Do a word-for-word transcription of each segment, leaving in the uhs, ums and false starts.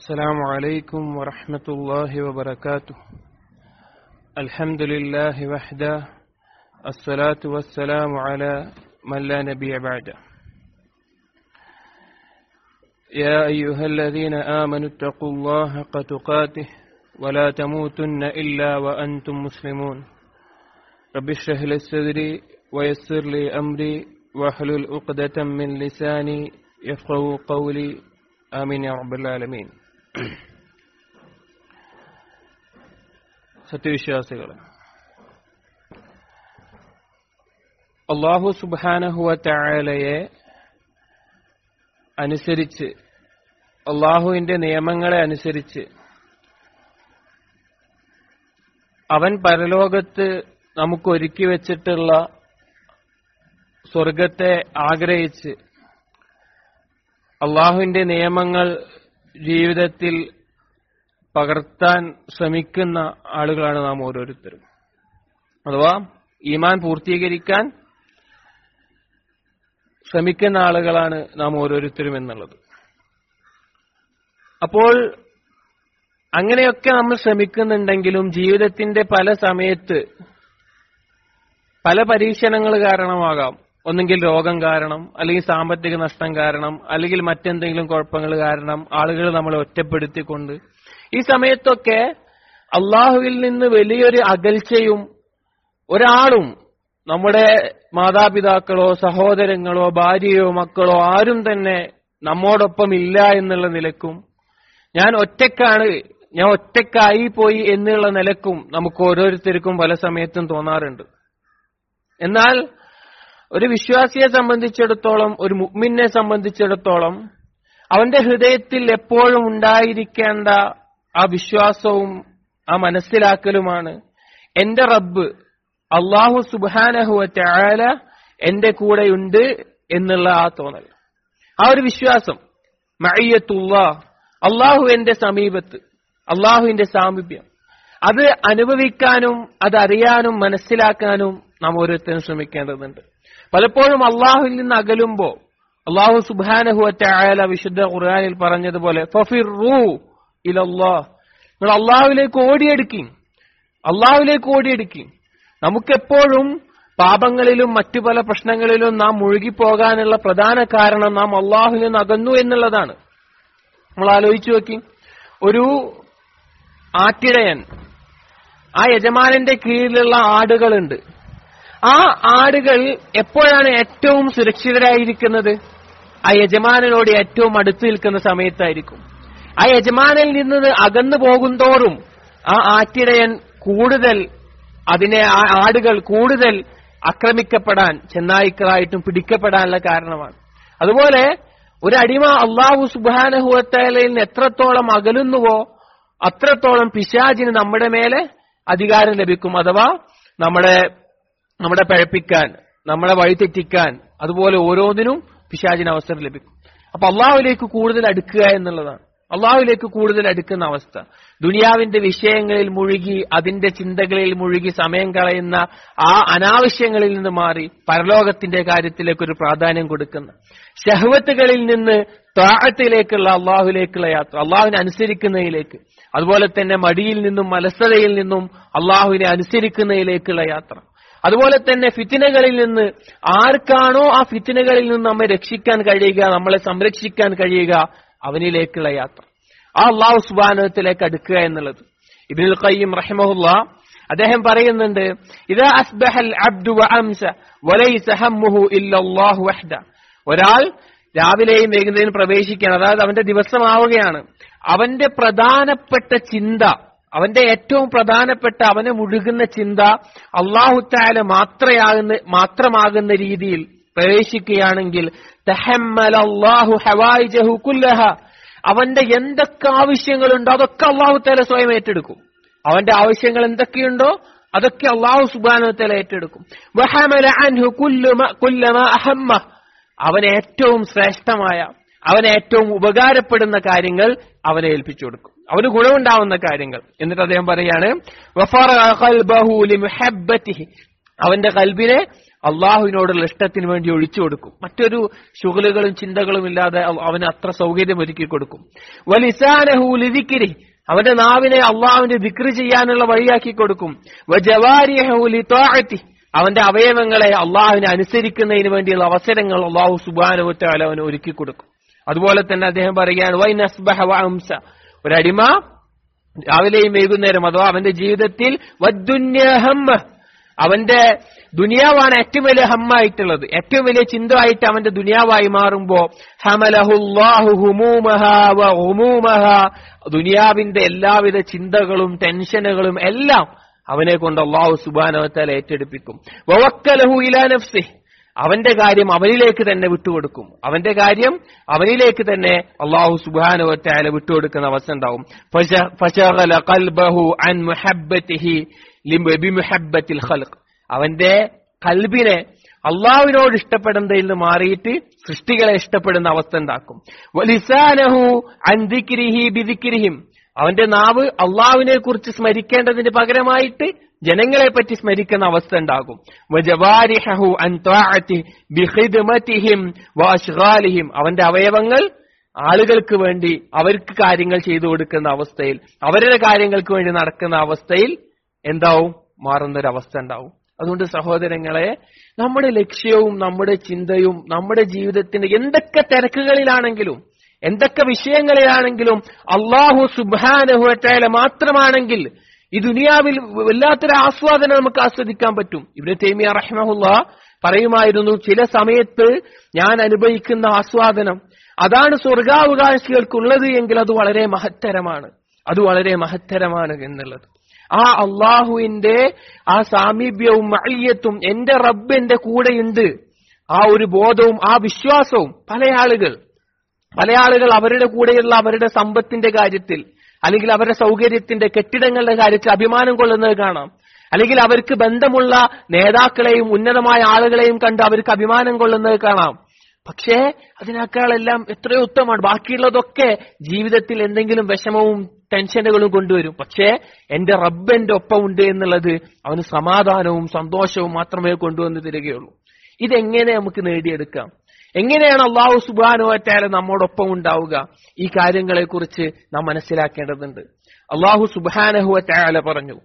السلام عليكم ورحمة الله وبركاته. الحمد لله وحده، الصلاة والسلام على من لا نبي بعده. يا أيها الذين آمنوا اتقوا الله حق تقاته ولا تموتن إلا وأنتم مسلمون. رب اشرح لي صدري ويسر لي أمري واحلل عقدة من لساني يفقهوا قولي. آمين يا رب العالمين. സത്യവിശ്വാസികളെ, അല്ലാഹു സുബ്ഹാനഹു വ തആലയെ അനുസരിച്ച്, അല്ലാഹുവിന്റെ നിയമങ്ങളെ അനുസരിച്ച് അവൻ പരലോകത്ത് നമുക്ക് ഒരുക്കി വെച്ചിട്ടുള്ള സ്വർഗത്തെ ആഗ്രഹിച്ച് അല്ലാഹുവിന്റെ നിയമങ്ങൾ ജീവിതത്തിൽ പകർത്താൻ ശ്രമിക്കുന്ന ആളുകളാണ് നാം ഓരോരുത്തരും. അഥവാ ഈമാൻ പൂർത്തീകരിക്കാൻ ശ്രമിക്കുന്ന ആളുകളാണ് നാം ഓരോരുത്തരും എന്നുള്ളത്. അപ്പോൾ അങ്ങനെയൊക്കെ നമ്മൾ ശ്രമിക്കുന്നുണ്ടെങ്കിലും ജീവിതത്തിന്റെ പല സമയത്ത് പല പരീക്ഷണങ്ങൾ കാരണമാകാം. ഒന്നെങ്കിൽ രോഗം കാരണം, അല്ലെങ്കിൽ സാമ്പത്തിക നഷ്ടം കാരണം, അല്ലെങ്കിൽ മറ്റെന്തെങ്കിലും കുഴപ്പങ്ങൾ കാരണം ആളുകൾ നമ്മളെ ഒറ്റപ്പെടുത്തിക്കൊണ്ട് ഈ സമയത്തൊക്കെ അള്ളാഹുവിൽ നിന്ന് വലിയൊരു അകൽച്ചയും ഒരാളും, നമ്മുടെ മാതാപിതാക്കളോ സഹോദരങ്ങളോ ഭാര്യയോ മക്കളോ ആരും തന്നെ നമ്മോടൊപ്പം ഇല്ല എന്നുള്ള നിലക്കും, ഞാൻ ഒറ്റക്കാണ്, ഞാൻ ഒറ്റക്കായി പോയി എന്നുള്ള നിലക്കും നമുക്ക് ഓരോരുത്തർക്കും പല സമയത്തും തോന്നാറുണ്ട്. എന്നാൽ ഒരു വിശ്വാസിയെ സംബന്ധിച്ചിടത്തോളം, ഒരു മുഅ്മിനെ സംബന്ധിച്ചിടത്തോളം അവന്റെ ഹൃദയത്തിൽ എപ്പോഴും ഉണ്ടായിരിക്കേണ്ട ആ വിശ്വാസവും ആ മനസ്സിലാക്കലുമാണ് എന്റെ റബ്ബ് അല്ലാഹു സുബ്ഹാനഹു വ തആല എന്റെ കൂടെയുണ്ട് എന്നുള്ള ആ തോന്നൽ, ആ ഒരു വിശ്വാസം. മഅയ്യത്തുല്ലാഹ്, അല്ലാഹു എന്റെ സമീപത്ത്, അല്ലാഹുവിന്റെ സാമീപ്യം, അത് അനുഭവിക്കാനും അതറിയാനും മനസ്സിലാക്കാനും നാം ഓരോരുത്തരും ശ്രമിക്കേണ്ടതുണ്ട്. പലപ്പോഴും അള്ളാഹുവിൽ നിന്ന് അകലുമ്പോ അള്ളാഹു സുബ്ഹാനഹു വ തആല വിശുദ്ധ ഖുർആനിൽ പറഞ്ഞതുപോലെ ഫഫിറൂ ഇലല്ലാഹ്, നിങ്ങൾ അള്ളാഹുവിലേക്ക് ഓടിയെടുക്കും, അള്ളാഹുവിലേക്ക് ഓടിയെടുക്കും. നമുക്കെപ്പോഴും പാപങ്ങളിലും മറ്റു പല പ്രശ്നങ്ങളിലും നാം മുഴുകിപ്പോകാനുള്ള പ്രധാന കാരണം നാം അള്ളാഹുവിൽ നിന്ന് അകന്നു എന്നുള്ളതാണ്. നമ്മൾ ആലോചിച്ചു നോക്കി, ഒരു ആട്ടിടയൻ, ആ യജമാനന്റെ കീഴിലുള്ള ആടുകളുണ്ട്. ആ ആടുകൾ എപ്പോഴാണ് ഏറ്റവും സുരക്ഷിതരായിരിക്കുന്നത്? ആ യജമാനനോട് ഏറ്റവും അടുത്ത് നിൽക്കുന്ന സമയത്തായിരിക്കും. ആ യജമാനിൽ നിന്ന് അകന്നു പോകുന്തോറും ആ ആട്ടിടയൻ കൂടുതൽ, അതിനെ ആ ആടുകൾ കൂടുതൽ ആക്രമിക്കപ്പെടാൻ, ചെന്നായ്ക്കളായിട്ടും പിടിക്കപ്പെടാനുള്ള കാരണമാണ്. അതുപോലെ ഒരു അടിമ അല്ലാഹു സുബ്ഹാനഹു വ തആലയിൽ നിന്ന് എത്രത്തോളം അകലുന്നുവോ അത്രത്തോളം പിശാചിന് നമ്മുടെ മേലെ അധികാരം ലഭിക്കും. അഥവാ നമ്മളെ നമ്മളെ പഴപ്പിക്കാൻ, നമ്മളെ വഴിതെറ്റിക്കാൻ, അതുപോലെ ഓരോന്നിനും പിശാചിന് അവസരം ലഭിക്കും. അപ്പൊ അള്ളാഹുവിലേക്ക് കൂടുതൽ അടുക്കുക എന്നുള്ളതാണ്, അള്ളാഹുവിലേക്ക് കൂടുതൽ അടുക്കുന്ന അവസ്ഥ. ദുനിയാവിന്റെ വിഷയങ്ങളിൽ മുഴുകി, അതിന്റെ ചിന്തകളിൽ മുഴുകി സമയം കളയുന്ന ആ അനാവശ്യങ്ങളിൽ നിന്ന് മാറി പരലോകത്തിന്റെ കാര്യത്തിലേക്ക് ഒരു പ്രാധാന്യം കൊടുക്കുന്ന, ശഹ്വത്തുകളിൽ നിന്ന് ത്വാഅത്തിലേക്കുള്ള, അള്ളാഹുവിലേക്കുള്ള യാത്ര, അള്ളാഹുവിനെ അനുസരിക്കുന്നതിലേക്ക്, അതുപോലെ തന്നെ മടിയിൽ നിന്നും അലസതയിൽ നിന്നും അള്ളാഹുവിനെ അനുസരിക്കുന്നതിലേക്കുള്ള യാത്ര, അതുപോലെ തന്നെ ഫിത്നകളിൽ നിന്ന്, ആർക്കാണോ ആ ഫിത്നകളിൽ നിന്ന് നമ്മെ രക്ഷിക്കാൻ കഴിയുക, നമ്മളെ സംരക്ഷിക്കാൻ കഴിയുക, അവനിലേക്കുള്ള യാത്ര, ആ അല്ലാഹു സുബ്ഹാനഹു വ തആലയിലേക്ക് അടുക്കുക എന്നുള്ളത്. ഇബ്നുൽ ഖയ്യിം റഹിമഹുല്ലാഹ് അദ്ദേഹം പറയുന്നുണ്ട്, ഇദാ അസ്ബഹൽ അബ്ദു വ അംസ വലൈസ ഹമ്മുഹു ഇല്ലല്ലാഹു വഹ്ദ. ഒരാൾ രാവിലെയും വൈകുന്നേരം പ്രവേശിക്കുകയാണ്, അതായത് അവന്റെ ദിവസമാവുകയാണ്, അവന്റെ പ്രധാനപ്പെട്ട ചിന്ത, അവന്റെ ഏറ്റവും പ്രധാനപ്പെട്ട, അവനെ മുഴുകുന്ന ചിന്ത അല്ലാഹു തആല മാത്രയാകുന്ന മാത്രമാകുന്ന രീതിയിൽ പ്രവേശിക്കുകയാണെങ്കിൽ തഹമ്മലല്ലാഹു ഹവായിജഹു കുല്ലഹ, അവന്റെ എന്തൊക്കെ ആവശ്യങ്ങളുണ്ടോ അതൊക്കെ അല്ലാഹു തആല സ്വയം ഏറ്റെടുക്കും. അവന്റെ ആവശ്യങ്ങൾ എന്തൊക്കെയുണ്ടോ അതൊക്കെ അല്ലാഹു സുബ്ഹാനഹു വ തആല ഏറ്റെടുക്കും. വഹമല അൻഹു കുല്ലമാ അഹമ്മ, അവന് ഏറ്റവും ശ്രേഷ്ഠമായ, അവന് ഏറ്റവും ഉപകാരപ്പെടുന്ന കാര്യങ്ങൾ അവനെ ഏൽപ്പിച്ചു കൊടുക്കും, അവന് ഗുണമുണ്ടാവുന്ന കാര്യങ്ങൾ. എന്നിട്ട് അദ്ദേഹം പറയാണ്, വഫറഅ ഖൽബഹു ലിമുഹബ്ബതിഹി, അവന്റെ ഖൽബിനെ അള്ളാഹുവിനോടുള്ള ഇഷ്ടത്തിന് വേണ്ടി ഒഴിച്ചു കൊടുക്കും. മറ്റൊരു ശുഗലുകളും ചിന്തകളും ഇല്ലാതെ അവന് അത്ര സൗകര്യം ഒരുക്കി കൊടുക്കും. വലിസാനഹു ലിദിക്രി, അവന്റെ നാവിനെ അള്ളാഹുവിന്റെ ദിക്ർ ചെയ്യാനുള്ള വഴിയാക്കി കൊടുക്കും. വജവാരിഹു ലിതാഅതി, അവന്റെ അവയവങ്ങളെ അള്ളാഹുവിനെ അനുസരിക്കുന്നതിന് വേണ്ടിയുള്ള അവസരങ്ങൾ അള്ളാഹു സുബ്ഹാനഹു വ തആല അവന് ഒരുക്കി കൊടുക്കും. അതുപോലെ തന്നെ അദ്ദേഹം പറയുകയാണ് വൈൻ അസ്ബഹ വഅംസ, ഒരടിമ രാവിലെയും വൈകുന്നേരം അഥവാ അവന്റെ ജീവിതത്തിൽ വദ്ദുന്യ ഹമ്മ, അവന്റെ ദുനിയാവാണ് ഏറ്റവും വലിയ ഹമ്മായിട്ടുള്ളത്, ഏറ്റവും വലിയ ചിന്തയായിട്ട് അവന്റെ ദുനിയാവായി മാറുമ്പോ ഹമലഹുല്ലാഹു ഹുമൂമഹാ വ ഗുമൂമഹാ, ദുനിയാവിന്റെ എല്ലാവിധ ചിന്തകളും ടെൻഷനുകളും എല്ലാം അവനെ കൊണ്ട് അല്ലാഹു സുബ്ഹാനഹു വ തആല ഏറ്റെടുപ്പിക്കും. വവക്കലഹു ഇലാ നഫ്സിഹി, അവന്റെ കാര്യം അവനിലേക്ക് തന്നെ വിട്ടുകൊടുക്കും. അവന്റെ കാര്യം അവനിലേക്ക് തന്നെ അല്ലാഹു സുബ്ഹാനഹു വ തആല വിട്ടുകൊടുക്കുന്ന അവസ്ഥ ഉണ്ടാവും. ഫശഗല ഖൽബഹു അൻ മുഹബ്ബതിഹി ബിമുഹബ്ബത്തിൽ ഖൽഖ്, അവന്റെ ഖൽബിനെ അള്ളാഹുവിനോട് ഇഷ്ടപ്പെടുന്നതിൽ നിന്ന് മാറിയിട്ട് സൃഷ്ടികളെ ഇഷ്ടപ്പെടുന്ന അവസ്ഥ ഉണ്ടാക്കും. വലിസാനഹു അൻ ദിക്രിഹി ബിദിക്രിഹിം, അവന്റെ നാവ് അള്ളാഹുവിനെ കുറിച്ച് സ്മരിക്കേണ്ടതിന് പകരമായിട്ട് ജനങ്ങളെ പറ്റി സ്മരിക്കുന്ന അവസ്ഥ ഉണ്ടാകും. വജവാരിഹു അൻ തഅതി ബിഖിദ്മതിഹിം വഅശ്ഗാലിഹിം, അവന്റെ അവയവങ്ങൾ ആളുകൾക്ക് വേണ്ടി അവർക്ക് കാര്യങ്ങൾ ചെയ്തു കൊടുക്കുന്ന അവസ്ഥയിൽ, അവരുടെ കാര്യങ്ങൾക്ക് വേണ്ടി നടക്കുന്ന അവസ്ഥയിൽ എന്താവും, മാറുന്നൊരവസ്ഥ ഉണ്ടാവും. അതുകൊണ്ട് സഹോദരങ്ങളെ, നമ്മുടെ ലക്ഷ്യവും നമ്മുടെ ചിന്തയും നമ്മുടെ ജീവിതത്തിന്റെ എന്തൊക്കെ തിരക്കുകളിലാണെങ്കിലും എന്തൊക്കെ വിഷയങ്ങളിലാണെങ്കിലും അല്ലാഹു സുബ്ഹാനഹു വ തആല മാത്രമാണെങ്കിൽ ഈ ദുനിയാവിൽ വല്ലാത്തൊരു ആസ്വാദനം നമുക്ക് ആസ്വദിക്കാൻ പറ്റും. ഇബ്നു തൈമിയ്യ റഹിമഹുല്ലാഹ് പറയുമായിരുന്നു, ചില സമയത്ത് ഞാൻ അനുഭവിക്കുന്ന ആസ്വാദനം അതാണ് സ്വർഗാവകാശികൾക്കുള്ളത് എങ്കിൽ അത് വളരെ മഹത്തരമാണ്, അത് വളരെ മഹത്തരമാണ് എന്നുള്ളത്. ആ അള്ളാഹുവിന്റെ ആ സാമീപ്യവും മഅയ്യത്തും എന്റെ റബ്ബ് എന്റെ കൂടെയുണ്ട്, ആ ഒരു ബോധവും ആ വിശ്വാസവും പല ആളുകൾ പല ആളുകൾ അവരുടെ കൂടെയുള്ള അവരുടെ സമ്പത്തിന്റെ കാര്യത്തിൽ അല്ലെങ്കിൽ അവരുടെ സൗകര്യത്തിന്റെ കെട്ടിടങ്ങളുടെ കാര്യത്തിൽ അഭിമാനം കൊള്ളുന്നത് കാണാം. അല്ലെങ്കിൽ അവർക്ക് ബന്ധമുള്ള നേതാക്കളെയും ഉന്നതമായ ആളുകളെയും കണ്ട് അവർക്ക് അഭിമാനം കൊള്ളുന്നത് കാണാം. പക്ഷേ അതിനേക്കാളെല്ലാം എത്രയോ ഉത്തമമാണ്. ബാക്കിയുള്ളതൊക്കെ ജീവിതത്തിൽ എന്തെങ്കിലും വിഷമവും ടെൻഷനുകളും കൊണ്ടുവരും. പക്ഷേ എന്റെ റബ്ബ് എന്റെ ഒപ്പമുണ്ട് എന്നുള്ളത് അവന് സമാധാനവും സന്തോഷവും മാത്രമേ കൊണ്ടുവന്ന് തരികയുള്ളൂ. ഇതെങ്ങനെ നമുക്ക് നേടിയെടുക്കാം? എങ്ങനെയാണ് അല്ലാഹു സുബ്ഹാനഹു വ തആല നമ്മോടൊപ്പം ഉണ്ടാവുക? ഈ കാര്യങ്ങളെ കുറിച്ച് നാം മനസ്സിലാക്കേണ്ടതുണ്ട്. അല്ലാഹു സുബ്ഹാനഹു വ തആല പറഞ്ഞു,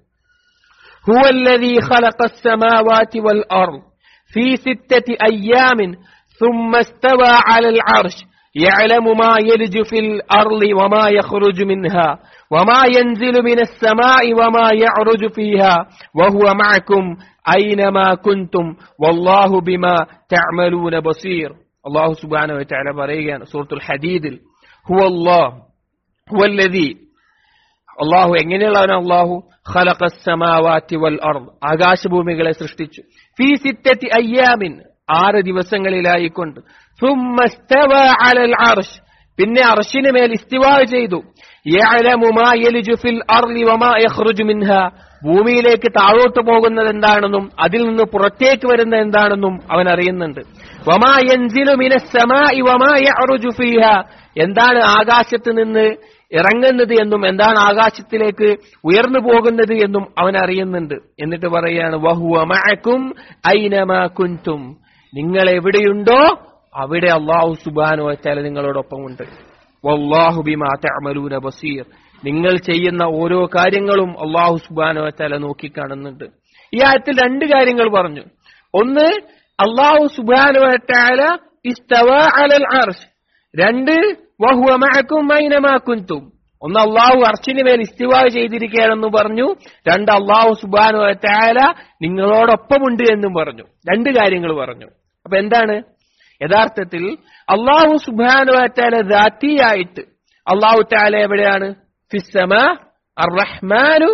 ഹുവല്ലദീ ഖലഖസ് സമാവാതി വൽ അർദ് ഫീ സിത്തതി അയ്യാമിൻ ثم استوى على العرش يعلم ما يلج في الأرض وما يخرج منها وما ينزل من السماء وما يعرج فيها وهو معكم أينما كنتم والله بما تعملون بصير. الله سبحانه وتعالى പറയുകയാണ് സൂറത്തുൽ ഹദീദിൽ, هو الله هو الذي, അല്ലാഹു എങ്ങനെയുള്ളവനാണ്? അല്ലാഹു ഖലഖസ് സമാവാതി വൽ അർദ്, ആകാശഭൂമികളെ സൃഷ്ടിച്ചു. ഫീ സിത്തതി അയ്യാമിൻ, ആറ് ദിവസങ്ങളിലായിക്കൊണ്ട്. ثم استوى على العرش, പിന്നെ അർശിന് മേൽ ഇസ്തിവാ ചെയ്തു. يعلم ما يلج في الأرض وما يخرج منها, ഭൂമിയിലേക്ക് താഴോട്ട് പോകുന്നത് എന്താണെന്നും അതിൽ നിന്ന് പുറത്തേക്ക് വരുന്നത് എന്താണെന്നും അവൻ അറിയുന്നുണ്ട്. وما ينزل من السماء وما يعرج فيها, എന്താണ് ആകാശത്ത് നിന്ന് ഇറങ്ങുന്നത് എന്നും എന്താണ് ആകാശത്തിലേക്ക് ഉയർന്നു പോകുന്നത് എന്നും അവൻ അറിയുന്നുണ്ട്. എന്നിട്ട് പറയാണ്, വഹുവ മഅകും ഐനമാ കുൻതും, നിങ്ങൾ എവിടെയുണ്ടോ അവിടെ അല്ലാഹു സുബ്ഹാനഹു വ തആല നിങ്ങളോടൊപ്പമുണ്ട്. വല്ലാഹു ബിമാ തഅമലൂന ബസീർ, നിങ്ങൾ ചെയ്യുന്ന ഓരോ കാര്യങ്ങളും അല്ലാഹു സുബ്ഹാനഹു വ തആല നോക്കിക്കാണുന്നുണ്ട്. ഈ ആയത്തിൽ രണ്ട് കാര്യങ്ങൾ പറഞ്ഞു. ഒന്ന്, അല്ലാഹു സുബ്ഹാനഹു വ തആല ഇസ്തവാ അലൽ അർശ്. രണ്ട്, വഹുവ മഅകും ഐനമാ കുൻതും. ഒന്ന്, അല്ലാഹു അർശിന് മേൽ ഇസ്തിവാ ചെയ്തിരിക്കുകയാണെന്ന് പറഞ്ഞു. രണ്ട്, അല്ലാഹു സുബ്ഹാനഹു വ തആല നിങ്ങളോടൊപ്പമുണ്ട് എന്നും പറഞ്ഞു. രണ്ട് കാര്യങ്ങൾ പറഞ്ഞു. അപ്പൊ എന്താണ് യഥാർത്ഥത്തിൽ അല്ലാഹു സുബ്ഹാനഹു വ തആല ദാതിയായിട്ട് അല്ലാഹു തആല എവിടെയാണ്? ഫിസ്സമാ അർറഹ്മാനു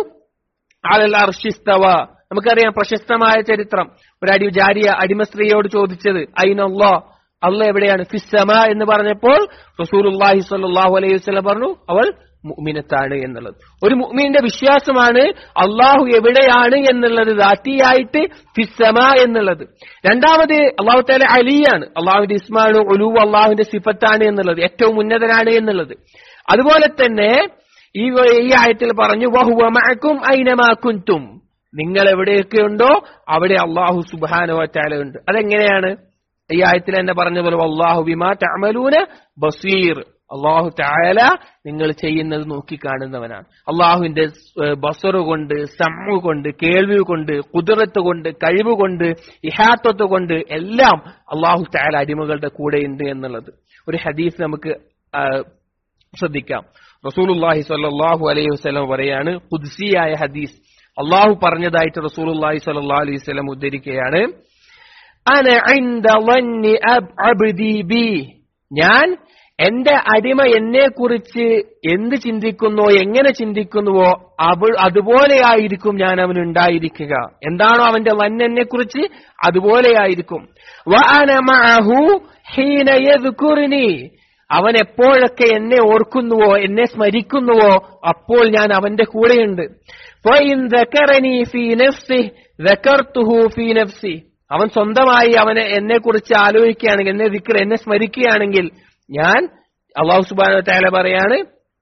അലൽ അർശി ഇസ്തവാ. നമുക്കറിയാം പ്രശസ്തമായ ചരിത്രം. ഒരു അടി ജാരിയ അടിമ സ്ത്രീയോട് ചോദിച്ചത് ഐന അല്ലാഹ്, അല്ലാഹ് എവിടെയാണ്? ഫിസ്സമാ എന്ന് പറഞ്ഞപ്പോൾ റസൂലുള്ളാഹി സ്വല്ലല്ലാഹു അലൈഹി വസല്ലം പറഞ്ഞു, അവൾ മുഅ്മിനത്താണ് എന്നുള്ളത്. ഒരു മുഅ്മിന്റെ വിശ്വാസമാണ് അല്ലാഹു എവിടെയാണ് എന്നുള്ളത്, ദാതിയായിട്ട് ഫിസ്സമാ എന്നുള്ളത്. രണ്ടാമത് അല്ലാഹു തആല അലിയാണ്, അല്ലാഹുവിന്റെ ഇസ്മാണ്, ഉലൂ അല്ലാഹുവിന്റെ സിഫത്താണ് എന്നുള്ളത്, ഏറ്റവും ഉന്നതനാണ് എന്നുള്ളത്. അതുപോലെ തന്നെ ഈ ഈ ആയത്തിൽ പറഞ്ഞു വഹുവ മഅകും ഐനമാ കുൻതും, നിങ്ങൾ എവിടെയൊക്കെയുണ്ടോ അവിടെ അല്ലാഹു സുബ്ഹാനഹു വ തആല ഉണ്ട്. അതെങ്ങനെയാണ്? ഈ ആയത്തിൽ തന്നെ പറഞ്ഞ പോലെ വല്ലാഹു ബിമാ തഅമലൂന ബസീർ, അല്ലാഹു തആല നിങ്ങൾ ചെയ്യുന്നത് നോക്കിക്കാണുന്നവനാണ്. അള്ളാഹുവിന്റെ ബസറ് കൊണ്ട്, സമു കൊണ്ട്, കേൾവി കൊണ്ട്, ഖുദ്റത്ത് കൊണ്ട്, കഴിവ് കൊണ്ട്, ഇഹാത്തത്ത് കൊണ്ട് എല്ലാം അല്ലാഹു തആല അടിമകളുടെ കൂടെയുണ്ട് എന്നുള്ളത് ഒരു ഹദീസ് നമുക്ക് ശ്രദ്ധിക്കാം. റസൂലുള്ളാഹി സ്വല്ലല്ലാഹു അലൈഹി വസല്ലം പറയാണ്, ഖുദ്സിയായ ഹദീസ്, അള്ളാഹു പറഞ്ഞതായിട്ട് റസൂലുള്ളാഹി സ്വല്ലല്ലാഹു അലൈഹി വസല്ലം ഉദ്ധരിക്കുകയാണ്, അന ഇൻദ വന്നി അബ്ദി ബി, ഞാൻ എന്റെ അടിമ എന്നെ കുറിച്ച് എന്ത് ചിന്തിക്കുന്നോ, എങ്ങനെ ചിന്തിക്കുന്നുവോ അവൾ അതുപോലെയായിരിക്കും ഞാൻ അവൻ ഉണ്ടായിരിക്കുക. എന്താണോ അവന്റെ വൻ എന്നെ കുറിച്ച് അതുപോലെയായിരിക്കും. വഅന മഅഹു ഹീന യദ്കുറുനി, അവൻ എപ്പോഴൊക്കെ എന്നെ ഓർക്കുന്നുവോ, എന്നെ സ്മരിക്കുന്നുവോ അപ്പോൾ ഞാൻ അവന്റെ കൂടെയുണ്ട്. ഫഇൻ ദകറനി ഫീ നഫ്സിഹി ദകർതുഹു ഫീ നഫ്സി, അവൻ സ്വന്തമായി അവനെ എന്നെ കുറിച്ച് ആലോചിക്കുകയാണെങ്കിൽ, എന്നെ ദിക്ർ, എന്നെ സ്മരിക്കുകയാണെങ്കിൽ ഞാൻ, അല്ലാഹു സുബ്ഹാനഹു വ തആല പറയാണ്,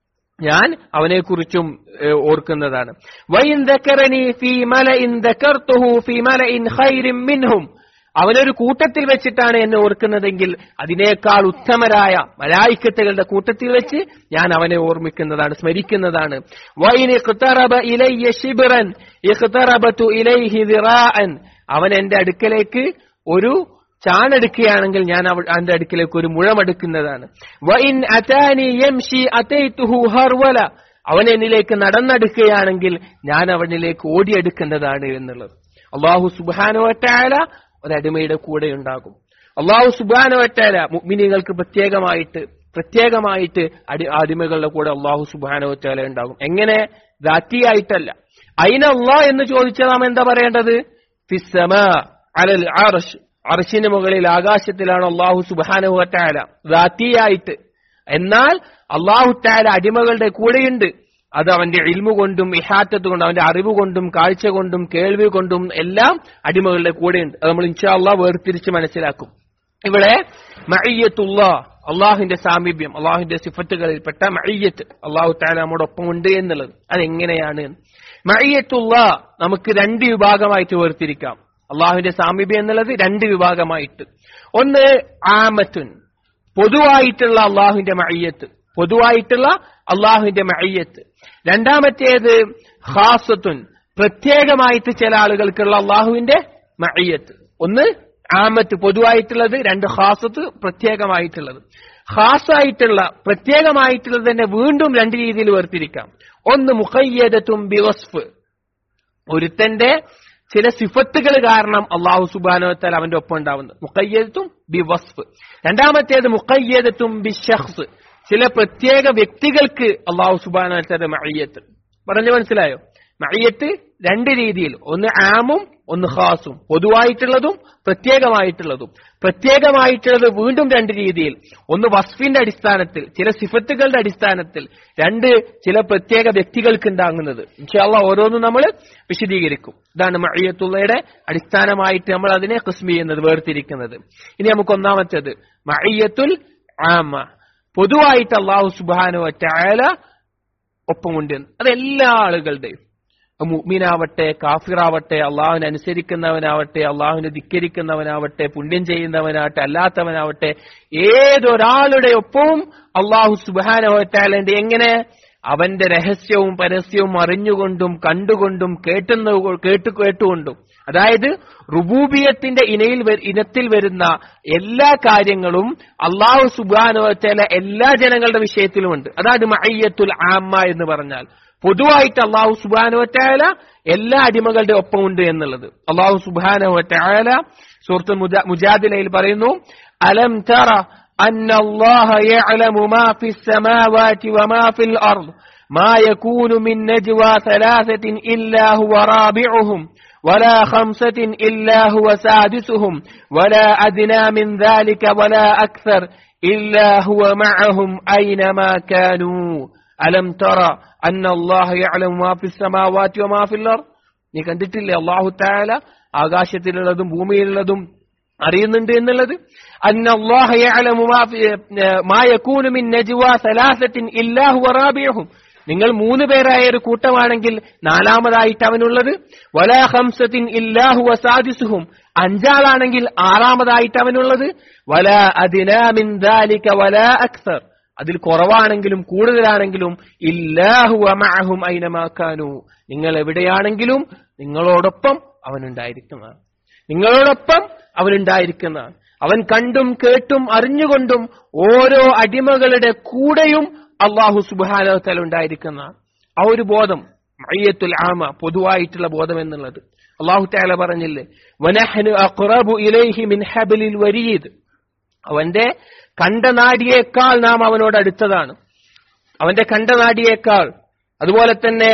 ഞാൻ അവനെ കുറിച്ചും ഓർക്കുന്നതാണ്. വഇൻ ദകറനി ഫീ മലഇൻ ദകർതുഹു ഫീ മലഇൻ ഖൈറിൻ മിൻഹും, അവനൊരു കൂട്ടത്തിൽ വെച്ചിട്ടാണ് എന്നെ ഓർക്കുന്നതെങ്കിൽ അതിനേക്കാൾ ഉത്തമരായ മലായിക്കത്തുകളുടെ കൂട്ടത്തിൽ വെച്ച് ഞാൻ അവനെ ഓർമ്മിക്കുന്നതാണ്, സ്മരിക്കുന്നതാണ്. വഇൻ ഇഖ്തറബ ഇലയ്യ ശിബ്റൻ ഇഖ്തറബതു ഇലൈഹി ദിറാഅൻ, അവൻ എന്റെ അടുക്കലേക്ക് ഒരു ചാണെടുക്കുകയാണെങ്കിൽ ഞാൻ അവന്റെ അടുക്കലേക്ക് ഒരു മുഴമെടുക്കുന്നതാണ്. വഇൻ അതാനി യംശി അതൈതുഹു ഹർവല, അവൻ എന്നിലേക്ക് നടന്നെടുക്കുകയാണെങ്കിൽ ഞാൻ അവനിലേക്ക് ഓടിയെടുക്കുന്നതാണ് എന്നുള്ളത്. അല്ലാഹു സുബ്ഹാനഹു വ തആല ഒരടിമയുടെ കൂടെ ഉണ്ടാകും. അല്ലാഹു സുബ്ഹാനഹു വ തആല മുഅ്മിനീങ്ങൾക്ക് പ്രത്യേകമായിട്ട് പ്രത്യേകമായിട്ട് അടി അടിമകളുടെ കൂടെ അല്ലാഹു സുബ്ഹാനഹു വ തആല ഉണ്ടാകും. എങ്ങനെ? ദാത്തിയായിട്ടല്ല. അയിന അല്ലാഹ് എന്ന് ചോദിച്ചാൽ നാം എന്താ പറയേണ്ടത്? ഫിസ്സമാ അലൽ അർശ്, അർശിന് മുകളിൽ ആകാശത്തിലാണ് അല്ലാഹു സുബ്ഹാനഹു വ തആല ദാത്തിയായിട്ട്. എന്നാൽ അല്ലാഹു തആല അടിമകളുടെ കൂടെയുണ്ട്. അത് അവന്റെ ഇൽമു കൊണ്ടും ഇഹാത്തത്ത് കൊണ്ടും അവന്റെ അറിവ് കൊണ്ടും കാഴ്ച കൊണ്ടും കേൾവി കൊണ്ടും എല്ലാം അടിമകളുടെ കൂടെയുണ്ട്. അത് നമ്മൾ ഇൻഷാ അല്ലാഹ് വേർതിരിച്ച് മനസ്സിലാക്കും. ഇവിടെ മഅയ്യത്തുല്ലാഹ്, അള്ളാഹുവിന്റെ സാമീപ്യം, അള്ളാഹുവിന്റെ സിഫത്തുകളിൽപ്പെട്ട മഅയ്യത്ത്, അല്ലാഹു തആല നമ്മോടൊപ്പം ഉണ്ട് എന്നുള്ളത് അതെങ്ങനെയാണ്? മഅയ്യത്തുല്ലാഹ് നമുക്ക് രണ്ട് വിഭാഗമായിട്ട് വേർതിരിക്കാം. അള്ളാഹുവിന്റെ സാമീപ്യം എന്നുള്ളത് രണ്ട് വിഭാഗമായിട്ട്. ഒന്ന് ആമത്തുൻ, പൊതുവായിട്ടുള്ള അള്ളാഹുവിന്റെ മഅയ്യത്ത്, പൊതുവായിട്ടുള്ള അള്ളാഹുവിന്റെ മഅയ്യത്ത്. രണ്ടാമത്തേത് ഖാസത്തുൻ, പ്രത്യേകമായിട്ട് ചില ആളുകൾക്കുള്ള അള്ളാഹുവിന്റെ മഅയ്യത്ത്. ഒന്ന് ആമത്ത്, പൊതുവായിട്ടുള്ളത്. രണ്ട് ഖാസത്ത്, പ്രത്യേകമായിട്ടുള്ളത്. ഖാസായിട്ടുള്ള പ്രത്യേകമായിട്ടുള്ളത് തന്നെ വീണ്ടും രണ്ട് രീതിയിൽ വേർതിരിക്കാം. ഒന്ന് മുഖയ്യദത്തും ബിവസ്ഫ്, ഒരുത്തന്റെ ചില സിഫത്തുകൾ കാരണം അല്ലാഹു സുബ്ഹാനഹു വ തആല അവന്റെ ഒപ്പം ഉണ്ടാവുന്നത്, മുഖയ്യദത്തും ബിവസ്ഫ്. രണ്ടാമത്തേത് മുഖയ്യദത്തും ബിശഖ്സ്, ചില പ്രത്യേക വ്യക്തികൾക്ക് അല്ലാഹു സുബ്ഹാനഹു വ തആല മഅയ്യത്ത്. പറഞ്ഞു മനസ്സിലായോ? മഅയ്യത്ത് രണ്ട് രീതിയിൽ, ഒന്ന് ആമും ഒന്ന് ഖാസും, പൊതുവായിട്ടുള്ളതും പ്രത്യേകമായിട്ടുള്ളതും. പ്രത്യേകമായിട്ടുള്ളത് വീണ്ടും രണ്ട് രീതിയിൽ, ഒന്ന് വസ്ഫിന്റെ അടിസ്ഥാനത്തിൽ, ചില സിഫത്തുകളുടെ അടിസ്ഥാനത്തിൽ. രണ്ട് ചില പ്രത്യേക വ്യക്തികൾക്ക് ഉണ്ടാകുന്നത്. ഇൻഷാ അല്ലാഹ് ഓരോന്നും നമ്മൾ വിശദീകരിക്കും. ഇതാണ് മഅയ്യത്തുള്ളയുടെ അടിസ്ഥാനമായിട്ട് നമ്മൾ അതിനെ ഖിസ്മി ചെയ്യുന്നത്, വേർതിരിക്കുന്നത്. ഇനി നമുക്ക് ഒന്നാമത്തേത് മഅയ്യത്തുൽ ആമ, പൊതുവായിട്ട് അല്ലാഹു സുബ്ഹാനഹു വ തആല ഒപ്പമുണ്ട്. അത് എല്ലാ ആളുകളുടെയും, മുഅ്മിനാവട്ടെ കാഫിറാവട്ടെ, അള്ളാഹുവിനെ അനുസരിക്കുന്നവനാവട്ടെ, അള്ളാഹുവിനെ ധിക്കരിക്കുന്നവനാവട്ടെ, പുണ്യം ചെയ്യുന്നവനാവട്ടെ, അല്ലാത്തവനാവട്ടെ, ഏതൊരാളുടെ ഒപ്പവും അള്ളാഹു സുബ്ഹാനഹു വ തആല ഉണ്ട്. എങ്ങനെ? അവന്റെ രഹസ്യവും പരസ്യവും അറിഞ്ഞുകൊണ്ടും കണ്ടുകൊണ്ടും കേട്ടുന്ന കേട്ടു കേട്ടുകൊണ്ടും. അതായത് റുബൂബിയത്തിന്റെ ഇനയിൽ ഇനത്തിൽ വരുന്ന എല്ലാ കാര്യങ്ങളും അല്ലാഹു സുബ്ഹാനഹു വ തആല എല്ലാ ജനങ്ങളുടെ വിഷയത്തിലുമുണ്ട്. അതാണ് മഅയ്യത്തുൽ ആമ്മ എന്ന് പറഞ്ഞാൽ. പൊതുവായിട്ട് അല്ലാഹു സുബ്ഹാനഹു വ തആല എല്ലാ അടിമകളുടെ ഒപ്പമുണ്ട് എന്നുള്ളത്. അല്ലാഹു സുബ്ഹാനഹു വ തആല സൂറത്തുൽ മുജാദിലയിൽ പറയുന്നു, അലം തറ അന്നല്ലാഹ യഅലമു മാ ഫിസ് സമാവാതി വമാ ഫിൽ അർദ് മാ യകൂനു മിൻ നജ്വാ സലാസത്തിൻ ഇല്ലാ ഹുവ റാബിഉഹും ولا خمسة إلا هو سادسهم ولا أدنى من ذلك ولا أكثر إلا هو معهم أينما كانوا ألم ترى أن الله يعلم ما في السماوات وما في الأرض. നീ കണ്ടിട്ടില്ലേ അല്ലാഹു തആല ആകാശത്തിലുള്ളതും ഭൂമിയിലുള്ളതും അറിയുന്നുണ്ട് എന്നുള്ളത്? അന്നല്ലാഹ യഅലമു മാ യകൂനു മിൻ നജ്വാ സലാസത്തിൻ ഇല്ലാ ഹുവ റാബിഉഹും, നിങ്ങൾ മൂന്ന് പേരായ ഒരു കൂട്ടമാണെങ്കിൽ നാലാമതായിട്ട് അവനുള്ളത്, വലാ ഖംസത്തിൻ ഇല്ലാഹു വസാദിസുഹും, അഞ്ചാളാണെങ്കിൽ ആറാമതായിട്ട് അവനുള്ളത്, വലാ അദ്നാ മിൻ ദാലിക വലാ അക്സർ, അതിൽ കുറവാണെങ്കിലും കൂടുതലാണെങ്കിലും ഇല്ലാഹു വമഅഹും ഐനമാ കാനൂ, നിങ്ങൾ എവിടെയാണെങ്കിലും നിങ്ങളോടൊപ്പം അവനുണ്ടായിരിക്കുന്നതാണ്. നിങ്ങളോടൊപ്പം അവനുണ്ടായിരിക്കുന്നതാണ്. അവൻ കണ്ടും കേട്ടും അറിഞ്ഞുകൊണ്ടും ഓരോ അടിമകളുടെ കൂടെയും അല്ലാഹു സുബ്ഹാനഹു വ തആല ഉണ്ടായിരിക്കുന്നതാണ്. ആ ഒരു ബോധം മഅയ്യത്തുൽ ആമ, പൊതുവായിട്ടുള്ള ബോധം എന്നുള്ളത് അല്ലാഹു തആല പറഞ്ഞില്ലേ, വനഹ്നു അഖ്റബു ഇലൈഹി മിൻ ഹബ്ലിൽ വരീദ്, അവന്റെ കണ്ടനാടിയേക്കാൾ നാം അവനോട് അടുത്തതാണ്. അവന്റെ കണ്ടനാടിയേക്കാൾ. അതുപോലെ തന്നെ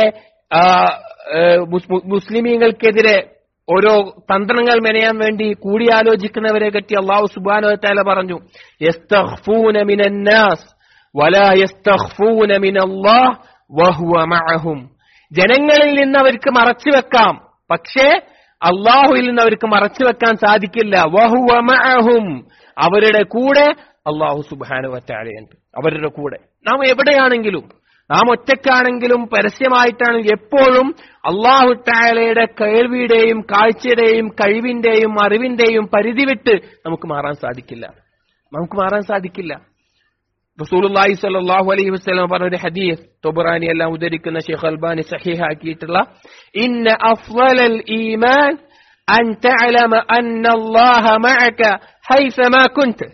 മുസ്ലിമീങ്ങൾക്കെതിരെ ഓരോ തന്ത്രങ്ങൾ മെനയാൻ വേണ്ടി കൂടിയാലോചിക്കുന്നവരെ പറ്റി അല്ലാഹു സുബ്ഹാനഹു വ തആല പറഞ്ഞു, യസ്തഖ്ഫൂന മിനന്നാസ് വലാ യസ്തഖ്ഫൂന മിനല്ലാഹ് വഹുവ മഅഹും, ജനങ്ങളിൽ നിന്ന് അവർക്ക് മറച്ചു വെക്കാം, പക്ഷേ അല്ലാഹുവിൽ നിന്ന് അവർക്ക് മറച്ചു വെക്കാൻ സാധിക്കില്ല. വഹുവ മഅഹും, അവരുടെ കൂടെ അല്ലാഹു സുബ്ഹാനഹു വ തആലയുണ്ട്. അവരുടെ കൂടെ നാം എവിടെയാണെങ്കിലും, നാം ഒറ്റക്കാണെങ്കിലും പരസ്യമായിട്ടാണെങ്കിലും എപ്പോഴും അല്ലാഹു തആലയുടെ കേൾവിയുടെയും കാഴ്ചയുടെയും കഴിവിന്റെയും അറിവിന്റെയും പരിധി വിട്ട് നമുക്ക് മാറാൻ സാധിക്കില്ല. നമുക്ക് മാറാൻ സാധിക്കില്ല. റസൂലുള്ളാഹി സ്വല്ലല്ലാഹു അലൈഹി വസല്ലം പറഞ്ഞ ഒരു ഹദീസ്, തൊബറാനി എല്ലാം ഉദ്ധരിക്കുന്ന ഷെയ്ഖ് അൽബാനി സഹീഹാക്കിയിട്ടുള്ള, ഇന്ന അഫ്ളൽ ഈമാൻ അൻ തഅലമ അന്നല്ലാഹ മഅക ഹൈസമാ കുൻത.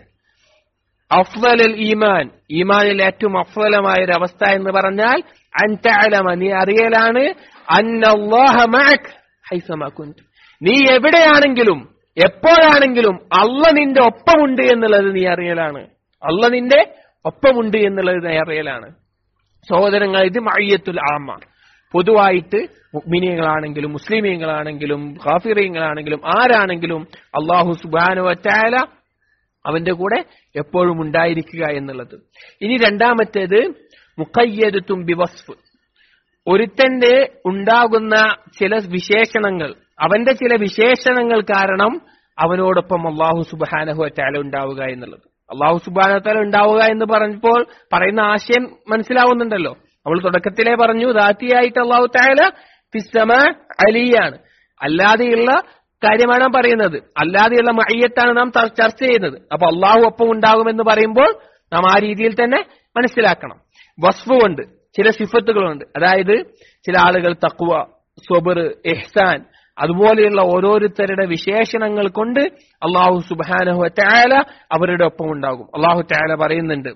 അഫ്ളൽ ഈമാൻ, ഈമാനിലെ ഏറ്റവും അഫ്ളലമായ ഒരു അവസ്ഥ എന്ന് പറഞ്ഞാൽ അൻ തഅലമ, നീ അറിയലാണ്, അന്നല്ലാഹ മഅക ഹൈസമാ കുൻത, നീ എവിടെയാണെങ്കിലും എപ്പോഴാണെങ്കിലും അല്ലാഹ് നിന്റെ ഒപ്പമുണ്ട് എന്നുള്ളത് നീ അറിയലാണ്. അല്ലാഹ് നിന്റെ ഒപ്പമുണ്ട് എന്നുള്ളത് നീ അറിയലാണ്. സഹോദരങ്ങൾ, ഇത് മഅയ്യത്തുൽ ആമ, പൊതുവായിട്ട് മുഅ്മിനീങ്ങളാണെങ്കിലും മുസ്ലിമീങ്ങളാണെങ്കിലും കാഫിറീങ്ങളാണെങ്കിലും ആരാണെങ്കിലും അല്ലാഹു സുബ്ഹാനഹു വ തആല അവന്റെ കൂടെ എപ്പോഴും ഉണ്ടായിരിക്കുക എന്നുള്ളത്. ഇനി രണ്ടാമത്തേത് മുഖയ്യദത്തും ബിവസ്ഫ്, ഒരുത്തന്റെ ഉണ്ടാകുന്ന ചില വിശേഷണങ്ങൾ, അവന്റെ ചില വിശേഷണങ്ങൾ കാരണം അവനോടൊപ്പം അല്ലാഹു സുബ്ഹാനഹു വ തആല ഉണ്ടാവുക എന്നുള്ളത്. അല്ലാഹു സുബ്ഹാനഹു വ തആല ഉണ്ടാവുക എന്ന് പറഞ്ഞപ്പോൾ പറയുന്ന ആശയം മനസ്സിലാവുന്നുണ്ടല്ലോ. നമ്മൾ തുടക്കത്തിലേ പറഞ്ഞു, ദാത്തിയായിട്ട് അല്ലാഹു തആല ഫിസ്സമാ അലിയാണ്. അല്ലാതെയുള്ള കാര്യമാണ് നാം പറയുന്നത്, അല്ലാതെയുള്ള മഅയ്യത്താണ് നാം ചർച്ച ചെയ്യുന്നത്. അപ്പൊ അല്ലാഹു ഒപ്പം ഉണ്ടാകുമെന്ന് പറയുമ്പോൾ നാം ആ രീതിയിൽ തന്നെ മനസ്സിലാക്കണം. വസ്ഫ് കൊണ്ട് ചില സിഫത്തുകളുണ്ട്. അതായത് ചില ആളുകൾ തഖ്വ, സ്വബർ, ഇഹ്സാൻ, അതുപോലെയുള്ള ഓരോരുത്തരുടെ വിശേഷണങ്ങൾ കൊണ്ട് അല്ലാഹു സുബ്ഹാനഹു വ തആല അവരുടെ ഒപ്പം ഉണ്ടാകും. അല്ലാഹു തആല പറയുന്നുണ്ട്,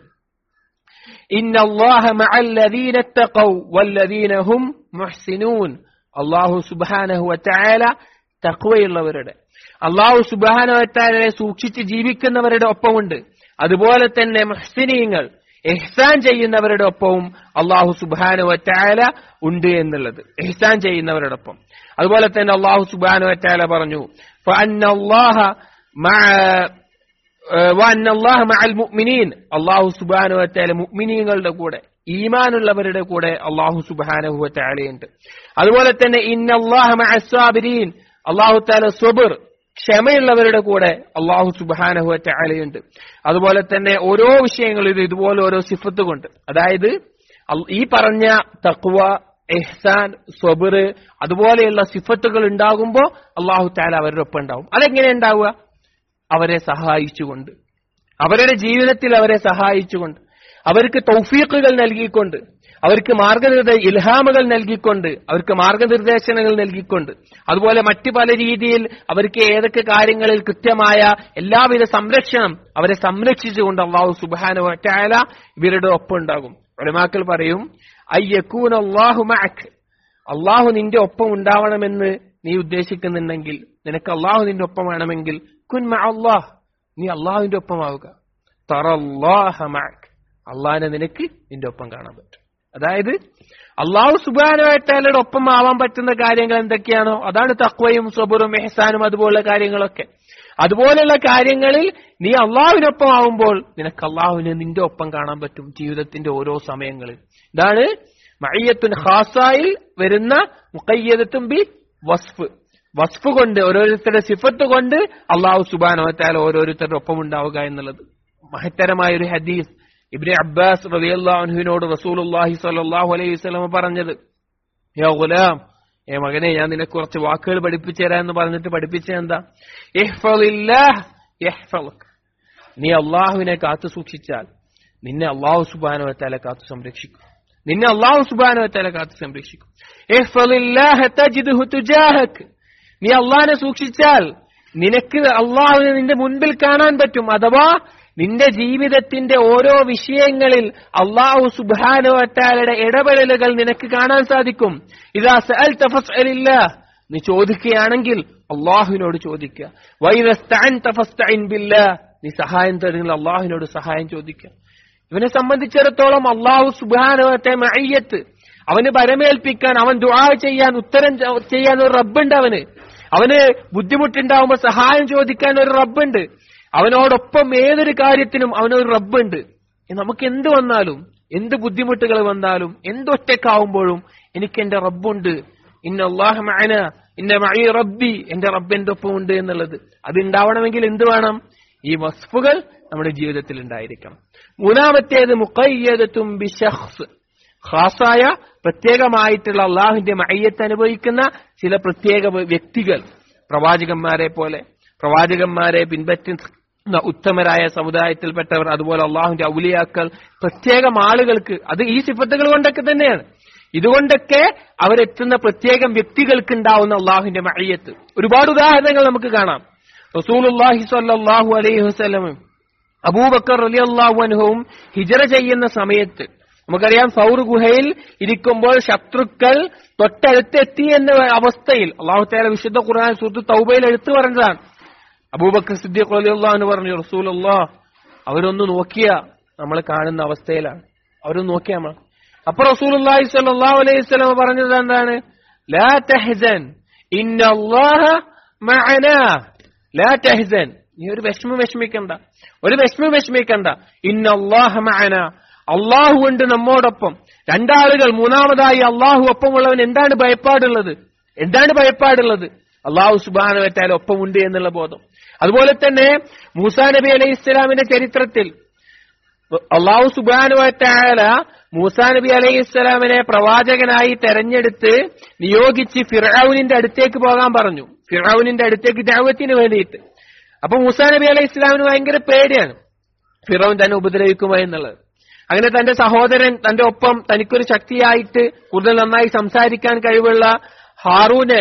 ഇന്നല്ലാഹ മഅൽ ലദീന തഖൗ വല്ലദീന ഹും മുഹ്സിനൂൻ. അല്ലാഹു സുബ്ഹാനഹു വ തആല തഖ്വയുള്ളവരുടെ, അല്ലാഹു സുബ്ഹാനഹു വ തആലയെ സൂക്ഷിച്ച് ജീവിക്കുന്നവരുടെ ഒപ്പമുണ്ട്. അതുപോലെ തന്നെ മുഹ്സിനീങ്ങൾ, ഇഹ്സാൻ ചെയ്യുന്നവരുടെ ഒപ്പവും അല്ലാഹു സുബ്ഹാനഹു വ തആല ഉണ്ട് എന്നുള്ളത്. ഇഹ്സാൻ ചെയ്യുന്നവരുടെ ഒപ്പം. അതുപോലെ തന്നെ അല്ലാഹു സുബ്ഹാനഹു വ തആല പറഞ്ഞു, ഫഅന്നല്ലാഹ മഅ വഅന്നല്ലാഹ മഅൽ മുഅ്മിനീൻ. അല്ലാഹു സുബ്ഹാനഹു വ തആല മുഅ്മിനീങ്ങളുടെ കൂടെ, ഈമാനുള്ളവരുടെ കൂടെ അല്ലാഹു സുബ്ഹാനഹു വ തആലയുണ്ട്. അതുപോലെ തന്നെ ഇന്നല്ലാഹ മഅസ് സാബിരീൻ. അല്ലാഹു തആല സ്വബർ, ക്ഷമയുള്ളവരുടെ കൂടെ അല്ലാഹു സുബ്ഹാനഹു വ തആലയുണ്ട്. അതുപോലെ തന്നെ ഓരോ വിഷയങ്ങളിലും ഇതുപോലെ ഓരോ സിഫത്ത് കൊണ്ട്, അതായത് ഈ പറഞ്ഞ തഖ്വ, ഇഹ്സാൻ, സ്വബർ, അതുപോലെയുള്ള സിഫത്തുകൾ ഉണ്ടാകുമ്പോൾ അല്ലാഹു തആല അവരുടെ ഒപ്പം ഉണ്ടാവും. അതെങ്ങനെ ഉണ്ടാവുക? അവരെ സഹായിച്ചുകൊണ്ട്, അവരുടെ ജീവിതത്തിൽ അവരെ സഹായിച്ചുകൊണ്ട്, അവർക്ക് തൗഫീഖുകൾ നൽകിക്കൊണ്ട്, അവർക്ക് മാർഗനിർദ്ദേശ ഇൽഹാമുകൾ നൽകിക്കൊണ്ട്, അവർക്ക് മാർഗനിർദ്ദേശങ്ങൾ നൽകിക്കൊണ്ട്, അതുപോലെ മറ്റു പല രീതിയിൽ അവർക്ക് ഏതൊക്കെ കാര്യങ്ങളിൽ കൃത്യമായ എല്ലാവിധ സംരക്ഷണം അവരെ സംരക്ഷിച്ചുകൊണ്ട് അല്ലാഹു സുബ്ഹാനഹു വ തആല ഇവരുടെ ഒപ്പം ഉണ്ടാകും. ഉലമാക്കൾ പറയും, അയ്യകൂന അല്ലാഹു മഅക, അല്ലാഹു നിന്റെ ഒപ്പം ഉണ്ടാവണമെന്ന് നീ ഉദ്ദേശിക്കുന്നുണ്ടെങ്കിൽ, നിനക്ക് അല്ലാഹു നിന്റെ ഒപ്പം വേണമെങ്കിൽ, കുൻ മഅ അല്ലാഹ്, നീ അല്ലാഹുവിന്റെ ഒപ്പമാവുക. തറല്ലാഹ മഅക, അല്ലാഹുവിനെ നിനക്ക് നിന്റെ ഒപ്പം കാണാൻ പറ്റും. അതായത് അല്ലാഹു സുബ്ഹാനഹു വ തആലയുടെ ഒപ്പം ആവാൻ പറ്റുന്ന കാര്യങ്ങൾ എന്തൊക്കെയാണോ അതാണ് തഖ്വയും സ്വബറും ഇഹ്സാനും അതുപോലുള്ള കാര്യങ്ങളൊക്കെ. അതുപോലെയുള്ള കാര്യങ്ങളിൽ നീ അല്ലാഹുവിനൊപ്പം ആവുമ്പോൾ നിനക്ക് അല്ലാഹുവിനെ നിന്റെ ഒപ്പം കാണാൻ പറ്റും ജീവിതത്തിന്റെ ഓരോ സമയങ്ങളിൽ. ഇതാണ് മഅയ്യത്തുൻ ഖാസായിൽ വരുന്ന മുഖയ്യദത്തുൻ ബി വസ്ഫ്. വസ്ഫ് കൊണ്ട്, ഓരോരുത്തരുടെ സിഫത്ത് കൊണ്ട് അല്ലാഹു സുബ്ഹാനഹു വ തആല ഓരോരുത്തരുടെ ഒപ്പം ഉണ്ടാവുക എന്നുള്ളത്. മഹത്തരമായ ഒരു ഹദീസ് ഇബ്നു അബ്ബാസ് റളിയല്ലാഹു അൻഹുവിനോട് റസൂലുള്ളാഹി സ്വല്ലല്ലാഹു അലൈഹി വസല്ലം പറഞ്ഞത്, യാ ഗുലാം, ഏ മകനെ, ഞാൻ നിനക്ക് കുറച്ച് വാക്കുകൾ പഠിപ്പിച്ചു തരാം എന്ന് പറഞ്ഞിട്ട് പഠിപ്പിച്ചത് എന്താ? ഇഹ്ഫളില്ലാഹ് യഹ്ഫളുക്. നീ അള്ളാഹുവിനെ കാത്തു സൂക്ഷിച്ചാൽ നിന്നെ അള്ളാഹു സുബ്ഹാനഹു വ തആല കാത്തു സംരക്ഷിക്കും. നിന്നെ അള്ളാഹു സുബ്ഹാനഹു വ തആല കാത്തു സംരക്ഷിക്കും. ഇഹ്ഫളില്ലാഹ തജിദ്ഹു തുജാഹക്. നീ അള്ളാഹിനെ സൂക്ഷിച്ചാൽ നിനക്ക് അള്ളാഹുവിനെ നിന്റെ മുൻപിൽ കാണാൻ പറ്റും. അഥവാ നിന്റെ ജീവിതത്തിന്റെ ഓരോ വിഷയങ്ങളിൽ അള്ളാഹു സുബ്ഹാനഹു വ തആലയുടെ ഇടപെടലുകൾ നിനക്ക് കാണാൻ സാധിക്കും. ഇദാ സഅൽത ഫസ്അലില്ലാഹ്. നീ ചോദിക്കുകയാണെങ്കിൽ അള്ളാഹുവിനോട് ചോദിക്കുക. വഇദാ ഇസ്തഅൻത ഫസ്തഇൻ ബില്ലാഹ്. നീ സഹായം തേടുന്നെങ്കിൽ അള്ളാഹുവിനോട് സഹായം ചോദിക്കുക. ഇവനെ സംബന്ധിച്ചിടത്തോളം അള്ളാഹു സുബ്ഹാനഹു വ തആല മഅയ്യത്ത്, അവന് പരമേൽപ്പിക്കാൻ, അവൻ ദുആ ചെയ്യാൻ, ഉത്തരം ചെയ്യാൻ ഒരു റബ്ബുണ്ട്. അവന് അവന് ബുദ്ധിമുട്ടുണ്ടാവുമ്പോൾ സഹായം ചോദിക്കാൻ ഒരു റബ്ബുണ്ട്. അവനോടൊപ്പം ഏതൊരു കാര്യത്തിനും അവനൊരു റബ്ബുണ്ട്. നമുക്ക് എന്ത് വന്നാലും, എന്ത് ബുദ്ധിമുട്ടുകൾ വന്നാലും, എന്തൊറ്റക്കാവുമ്പോഴും എനിക്ക് എന്റെ റബ്ബുണ്ട്. ഇന്നല്ലാഹ മഅനാ ഇന്ന മഅീ റബ്ബി. എന്റെ റബ്ബ് എന്റെ ഒപ്പം ഉണ്ട് എന്നുള്ളത് അത് ഉണ്ടാവണമെങ്കിൽ എന്ത് വേണം? ഈ വസ്ഫുകൾ നമ്മുടെ ജീവിതത്തിൽ ഉണ്ടായിരിക്കണം. മൂന്നാമത്തേത് മുഖയ്യദത്തും ബിശഖ്സ്. ഖാസായ പ്രത്യേകമായിട്ടുള്ള അള്ളാഹുവിന്റെ മഅയ്യത്ത് അനുഭവിക്കുന്ന ചില പ്രത്യേക വ്യക്തികൾ, പ്രവാചകന്മാരെ പോലെ, പ്രവാചകന്മാരെ പിൻപറ്റുന്ന ഉത്തമരായ സമുദായത്തിൽപ്പെട്ടവർ, അതുപോലെ അള്ളാഹുവിന്റെ ഔലിയാക്കൾ, പ്രത്യേകം ആളുകൾക്ക്, അത് ഈ സിഫത്തുകൾ കൊണ്ടൊക്കെ തന്നെയാണ്. ഇതുകൊണ്ടൊക്കെ അവരെത്തുന്ന പ്രത്യേകം വ്യക്തികൾക്ക് ഉണ്ടാവുന്ന അള്ളാഹുവിന്റെ മഅയ്യത്ത് ഒരുപാട് ഉദാഹരണങ്ങൾ നമുക്ക് കാണാം. റസൂലുള്ളാഹി സ്വല്ലല്ലാഹു അലൈഹി വസല്ലം അബൂബക്കർ റളിയല്ലാഹു അൻഹുവും ഹിജ്റ ചെയ്യുന്ന സമയത്ത് നമുക്കറിയാം, സൗർ ഗുഹയിൽ ഇരിക്കുമ്പോൾ ശത്രുക്കൾ തൊട്ടടുത്തെത്തി എന്ന അവസ്ഥയിൽ അല്ലാഹു തആല വിശുദ്ധ ഖുർആൻ സൂറത്ത് തൗബയിൽ എടുത്തു പറഞ്ഞതാണ്. അബൂബക്കർ സിദ്ദീഖ് റളിയല്ലാഹു അൻഹു പറഞ്ഞു, റസൂലുള്ളാഹ്, അവരൊന്ന് നോക്കിയ നമ്മൾ കാണുന്ന അവസ്ഥയിലാണ്, അവരൊന്ന് നോക്കിയാ നമ്മൾ. അപ്പൊ റസൂലുള്ളാഹി സ്വല്ലല്ലാഹു അലൈഹി വസല്ലം പറഞ്ഞത് എന്താണ്? ലാ തഹ്സൻ ഇന്നല്ലാഹ മഅനാ. ലാ തഹ്സൻ, നീ ഒരു വിഷമം വിഷമിക്കണ്ട, ഒരു വിഷമം വിഷമിക്കണ്ട. ഇന്നല്ലാഹ മഅനാ, അള്ളാഹു ഉണ്ട് നമ്മോടൊപ്പം. രണ്ടാളുകൾ, മൂന്നാമതായി അള്ളാഹു ഒപ്പമുള്ളവൻ എന്താണ് ഭയപ്പാടുള്ളത്? എന്താണ് ഭയപ്പാടുള്ളത്? അള്ളാഹു സുബ്ഹാനഹു വ തആല ഒപ്പമുണ്ട് എന്നുള്ള ബോധം. അതുപോലെ തന്നെ മൂസാ നബി അലൈഹി ഇസ്ലാമിന്റെ ചരിത്രത്തിൽ അള്ളാഹു സുബ്ഹാനഹു വ തആല മൂസാ നബി അലൈഹി ഇസ്ലാമിനെ പ്രവാചകനായി തെരഞ്ഞെടുത്ത് നിയോഗിച്ച് ഫിർഔനിന്റെ അടുത്തേക്ക് പോകാൻ പറഞ്ഞു, ഫിർഔനിന്റെ അടുത്തേക്ക് ദഅവത്തിന് വേണ്ടിയിട്ട്. അപ്പൊ മൂസാ നബി അലൈഹി ഇസ്ലാമിന് ഭയങ്കര പേടിയാണ് ഫിർഔൻ തന്നെ ഉപദ്രവിക്കുമോ എന്നുള്ളത്. അങ്ങനെ തന്റെ സഹോദരൻ തന്റെ ഒപ്പം തനിക്കൊരു ശക്തിയായിട്ട് കൂടുതൽ നന്നായി സംസാരിക്കാൻ കഴിവുള്ള ഹാറൂനെ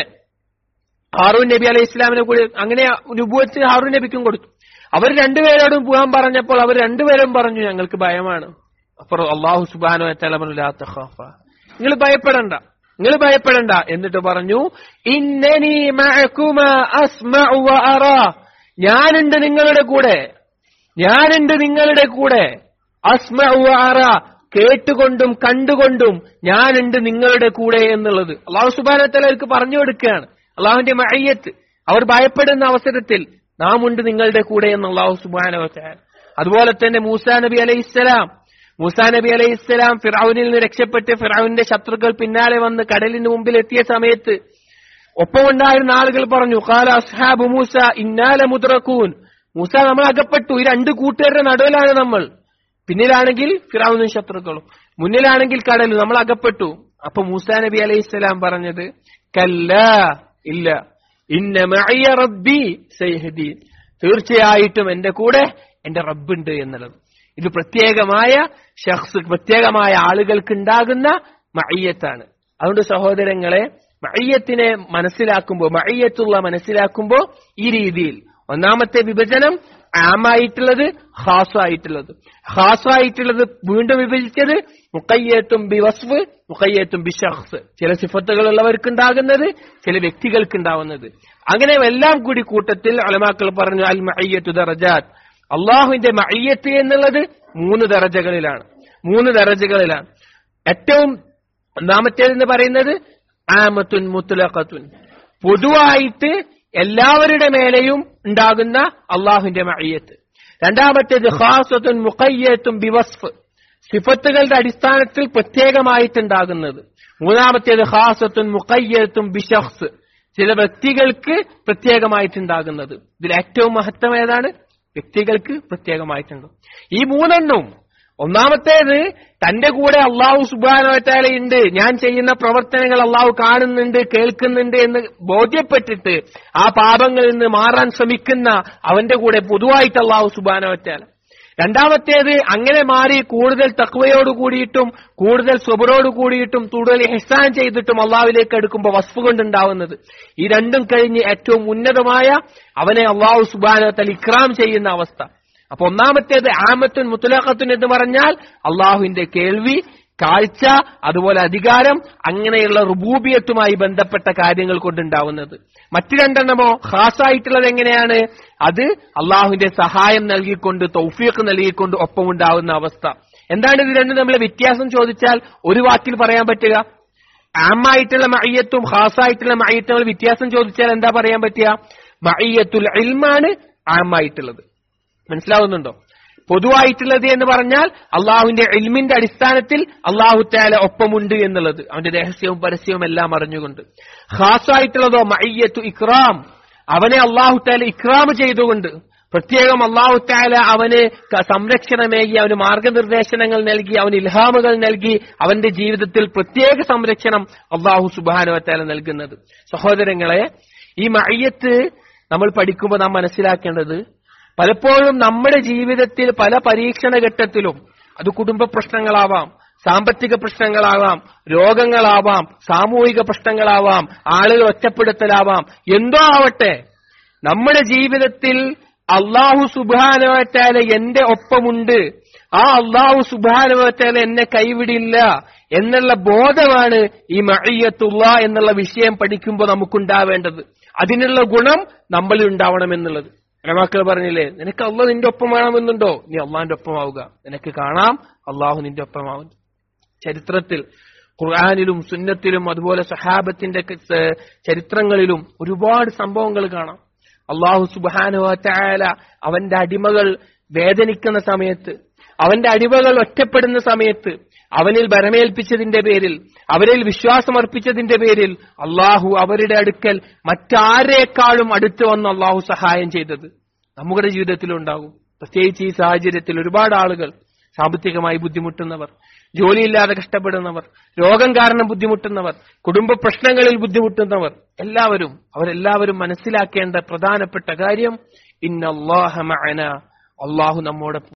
ഹാറൂൻ നബി അലൈഹി ഇസ്ലാമിനെ കൂടി അങ്ങനെ നുബുവത്ത് ഹാറൂൻ നബിക്കും കൊടുത്തു. അവർ രണ്ടുപേരോടും പോകാൻ പറഞ്ഞപ്പോൾ അവർ രണ്ടുപേരും പറഞ്ഞു, ഞങ്ങൾക്ക് ഭയമാണ്. അപ്പോൾ അല്ലാഹു സുബ്ഹാനഹു വ തആല പറഞ്ഞു, ലാ തഖാഫ, നിങ്ങൾ ഭയപ്പെടണ്ട, നിങ്ങൾ ഭയപ്പെടണ്ട. എന്നിട്ട് പറഞ്ഞു, ഇന്നനി മഅകുമാ അസ്മഉ വ അറാ, ഞാനുണ്ട് നിങ്ങളുടെ കൂടെ, ഞാനുണ്ട് നിങ്ങളുടെ കൂടെ. അസ്മഉ വ അറാ, കേട്ടുകൊണ്ടും കണ്ടുകൊണ്ടും ഞാനുണ്ട് നിങ്ങളുടെ കൂടെ എന്നുള്ളത് അല്ലാഹു സുബ്ഹാനഹു വ തആല അവർക്ക് പറഞ്ഞു കൊടുക്കുകയാണ്. അള്ളാഹുവിന്റെ മഅയ്യത്ത്, അവർ ഭയപ്പെടുന്ന അവസരത്തിൽ നാം ഉണ്ട് നിങ്ങളുടെ കൂടെ എന്ന് അല്ലാഹു സുബ്ഹാനഹു വ തആല. അതുപോലെ തന്നെ മൂസാ നബി അലൈഹിസ്സലാം മൂസാ നബി അലൈഹിസ്സലാം ഫിർഔനിൽ നിന്ന് രക്ഷപ്പെട്ട് ഫിർഔനിന്റെ ശത്രുക്കൾ പിന്നാലെ വന്ന് കടലിന് മുമ്പിൽ എത്തിയ സമയത്ത് ഒപ്പമുണ്ടായിരുന്ന ആളുകൾ പറഞ്ഞു, ഖാല അസ്ഹാബു മൂസ ഇന്നാ ലമുദ്റകൂൻ, മൂസ നമ്മൾ അകപ്പെട്ടു, ഈ രണ്ട് കൂട്ടുകാരുടെ നടുവിലാണ് നമ്മൾ. പിന്നിലാണെങ്കിൽ ഫിർഔനും ശത്രുക്കളും, മുന്നിലാണെങ്കിൽ കടലും, നമ്മൾ അകപ്പെട്ടു. അപ്പൊ മൂസാ നബി അലൈഹിസ്സലാം പറഞ്ഞത്, കല്ലാ, ഇല്ല, ഇന്ന മഅയ റബ്ബി സയഹ്ദീൻ, തീർച്ചയായിട്ടും എന്റെ കൂടെ എന്റെ റബ്ബുണ്ട് എന്നുള്ളത്. ഇത് പ്രത്യേകമായ ശഖ്സ്, പ്രത്യേകമായ ആളുകൾക്ക് ഉണ്ടാകുന്ന മഅയ്യത്താണ്. അതുകൊണ്ട് സഹോദരങ്ങളെ, മഅയ്യത്തിനെ മനസ്സിലാക്കുമ്പോൾ, മഅയ്യത്തുള്ള മനസ്സിലാക്കുമ്പോൾ ഈ രീതിയിൽ ഒന്നാമത്തെ വിഭജനം ആമായിട്ടുള്ളത്, ഖാസായിട്ടുള്ളത്. ഖാസായിട്ടുള്ളത് വീണ്ടും വിഭജിച്ചത് മുഖയ്യത്തും ബി വസ്ഫ്, മുഖയ്യത്തും ബി ശഖ്സ്, ചില സിഫത്തുകൾ ഉള്ളവർക്കുണ്ടാകുന്നത്, ചില വ്യക്തികൾക്കുണ്ടാവുന്നത്. അങ്ങനെ എല്ലാം കൂടി കൂട്ടത്തിൽ ഉലമാക്കൾ പറഞ്ഞു, അൽ മഅയ്യത്തു ദറജാത്ത്, അള്ളാഹുവിന്റെ മഅയ്യത്ത് എന്നുള്ളത് മൂന്ന് ദറജകളിലാണ്, മൂന്ന് ദറജകളിലാണ്. ഏറ്റവും ഒന്നാമത്തേതെന്ന് പറയുന്നത് ആമത്തുൻ മുത്ലഖത്തുൻ, പൊതുവായിട്ട് എല്ലാവരുടെ മേലെയും ഉണ്ടാകുന്ന അള്ളാഹുവിന്റെ മഅയ്യത്ത്. രണ്ടാമത്തേത് ഖാസത്തുൻ മുഖയ്യത്തും ബിവസ്ഫ്, സിഫത്തുകളുടെ അടിസ്ഥാനത്തിൽ പ്രത്യേകമായിട്ടുണ്ടാകുന്നത്. മൂന്നാമത്തേത് ഖാസത്തുൻ മുഖയ്യത്തും ബിശഖ്സ്, ചില വ്യക്തികൾക്ക് പ്രത്യേകമായിട്ടുണ്ടാകുന്നത്. ഇതിൽ ഏറ്റവും മഹത്വം ഏതാണ്? വ്യക്തികൾക്ക് പ്രത്യേകമായിട്ടുണ്ട്. ഈ മൂന്നെണ്ണവും ഒന്നാമത്തേത് തന്റെ കൂടെ അള്ളാഹു സുബ്ഹാനഹു വ തആല ഉണ്ട്, ഞാൻ ചെയ്യുന്ന പ്രവർത്തനങ്ങൾ അള്ളാഹു കാണുന്നുണ്ട്, കേൾക്കുന്നുണ്ട് എന്ന് ബോധ്യപ്പെട്ടിട്ട് ആ പാപങ്ങളിൽ നിന്ന് മാറാൻ ശ്രമിക്കുന്ന അവന്റെ കൂടെ പൊതുവായിട്ട് അള്ളാഹു സുബ്ഹാനഹു വ തആല. രണ്ടാമത്തേത് അങ്ങനെ മാറി കൂടുതൽ തഖ്വയോട് കൂടിയിട്ടും കൂടുതൽ സ്വബറോട് കൂടിയിട്ടും കൂടുതൽ ഇഹ്സാൻ ചെയ്തിട്ടും അള്ളാഹുവിലേക്ക് അടുക്കുമ്പോൾ വസ്ഫ് കൊണ്ടുണ്ടാവുന്നത്. ഈ രണ്ടും കഴിഞ്ഞ് ഏറ്റവും ഉന്നതമായ അവനെ അള്ളാഹു സുബ്ഹാനഹു വ തആല ഇക്റാം ചെയ്യുന്ന അവസ്ഥ. അപ്പൊ ഒന്നാമത്തേത് ആമത്തുൻ മുത്ലഖത്തുൻ എന്ന് പറഞ്ഞാൽ അള്ളാഹുവിന്റെ കേൾവി, കാഴ്ച, അതുപോലെ അധികാരം, അങ്ങനെയുള്ള റുബൂബിയത്തുമായി ബന്ധപ്പെട്ട കാര്യങ്ങൾ കൊണ്ടുണ്ടാവുന്നത്. മറ്റു രണ്ടെണ്ണമോ ഖാസായിട്ടുള്ളത് എങ്ങനെയാണ്? അത് അള്ളാഹുവിന്റെ സഹായം നൽകിക്കൊണ്ട്, തൗഫീഖ് നൽകിക്കൊണ്ട് ഒപ്പമുണ്ടാവുന്ന അവസ്ഥ. എന്താണ് ഇത് രണ്ടും തമ്മിലെ വ്യത്യാസം ചോദിച്ചാൽ ഒരു വാക്കിൽ പറയാൻ പറ്റുക? ആമായിട്ടുള്ള മഅയ്യത്തും ഖാസായിട്ടുള്ള മഅയ്യത്തും തമ്മിൽ വ്യത്യാസം ചോദിച്ചാൽ എന്താ പറയാൻ പറ്റുക? മഅയ്യത്തുൽ ഇൽമാണ് ആമായിട്ടുള്ളത്. മനസ്സിലാവുന്നുണ്ടോ? പൊതുവായിട്ടുള്ളത് എന്ന് പറഞ്ഞാൽ അള്ളാഹുവിന്റെ ഇൽമിന്റെ അടിസ്ഥാനത്തിൽ അള്ളാഹു തആല ഒപ്പമുണ്ട് എന്നുള്ളത്, അവന്റെ രഹസ്യവും പരസ്യവും എല്ലാം അറിഞ്ഞുകൊണ്ട്. ഖാസായിട്ടുള്ളതോ മഅയ്യത്തു ഇക്റാം, അവനെ അള്ളാഹു തആല ഇക്റാം ചെയ്തുകൊണ്ട്, പ്രത്യേകം അള്ളാഹു തആല അവന് സംരക്ഷണമേകി, അവന് മാർഗനിർദ്ദേശങ്ങൾ നൽകി, അവന് ഇൽഹാമുകൾ നൽകി, അവന്റെ ജീവിതത്തിൽ പ്രത്യേക സംരക്ഷണം അള്ളാഹു സുബ്ഹാനഹു വ തആല നൽകുന്നത്. സഹോദരങ്ങളെ, ഈ മഅയ്യത്ത് നമ്മൾ പഠിക്കുമ്പോൾ നാം മനസ്സിലാക്കേണ്ടത്, പലപ്പോഴും നമ്മുടെ ജീവിതത്തിൽ പല പരീക്ഷണ ഘട്ടത്തിലും, അത് കുടുംബ പ്രശ്നങ്ങളാവാം, സാമ്പത്തിക പ്രശ്നങ്ങളാവാം, രോഗങ്ങളാവാം, സാമൂഹിക പ്രശ്നങ്ങളാവാം, ആളുകൾ ഒറ്റപ്പെടുത്തലാവാം, എന്തോ ആവട്ടെ, നമ്മുടെ ജീവിതത്തിൽ അള്ളാഹു സുബ്ഹാനഹു വ തആല എന്റെ ഒപ്പമുണ്ട്, ആ അള്ളാഹു സുബ്ഹാനഹു വ തആല എന്നെ കൈവിടില്ല എന്നുള്ള ബോധമാണ് ഈ മഅയ്യത്തുല്ലാ എന്നുള്ള വിഷയം പഠിക്കുമ്പോൾ നമുക്കുണ്ടാവേണ്ടത്. അതിനുള്ള ഗുണം നമ്മളിൽ ഉണ്ടാവണമെന്നുള്ളത്. ഉലമാക്കൾ പറഞ്ഞില്ലേ, നിനക്ക് അള്ളാഹ് നിന്റെ ഒപ്പമാണെന്നുണ്ടോ, നീ അള്ളാഹിന്റെ ഒപ്പമാവുക. നിനക്ക് കാണാം അള്ളാഹു നിന്റെ ഒപ്പമാവും. ചരിത്രത്തിൽ ഖുർആനിലും സുന്നത്തിലും അതുപോലെ സഹാബത്തിന്റെ ചരിത്രങ്ങളിലും ഒരുപാട് സംഭവങ്ങൾ കാണാം. അള്ളാഹു സുബ്ഹാനഹു വ തആല അവന്റെ അടിമകൾ വേദനിക്കുന്ന സമയത്ത്, അവന്റെ അടിമകൾ ഒറ്റപ്പെടുന്ന സമയത്ത്, അവനിൽ ഭരമേൽപ്പിച്ചതിന്റെ പേരിൽ, അവരിൽ വിശ്വാസമർപ്പിച്ചതിന്റെ പേരിൽ അള്ളാഹു അവരുടെ അടുക്കൽ മറ്റാരേക്കാളും അടുത്ത് വന്ന് അള്ളാഹു സഹായം ചെയ്തത് നമ്മുടെ ജീവിതത്തിലുണ്ടാകും. പ്രത്യേകിച്ച് ഈ സാഹചര്യത്തിൽ ഒരുപാട് ആളുകൾ, സാമ്പത്തികമായി ബുദ്ധിമുട്ടുന്നവർ, ജോലിയില്ലാതെ കഷ്ടപ്പെടുന്നവർ, രോഗം കാരണം ബുദ്ധിമുട്ടുന്നവർ, കുടുംബ പ്രശ്നങ്ങളിൽ ബുദ്ധിമുട്ടുന്നവർ, എല്ലാവരും അവരെല്ലാവരും മനസ്സിലാക്കേണ്ട പ്രധാനപ്പെട്ട കാര്യം, ഇന്നല്ലാഹ മഅനാ, അള്ളാഹു നമ്മോടൊപ്പം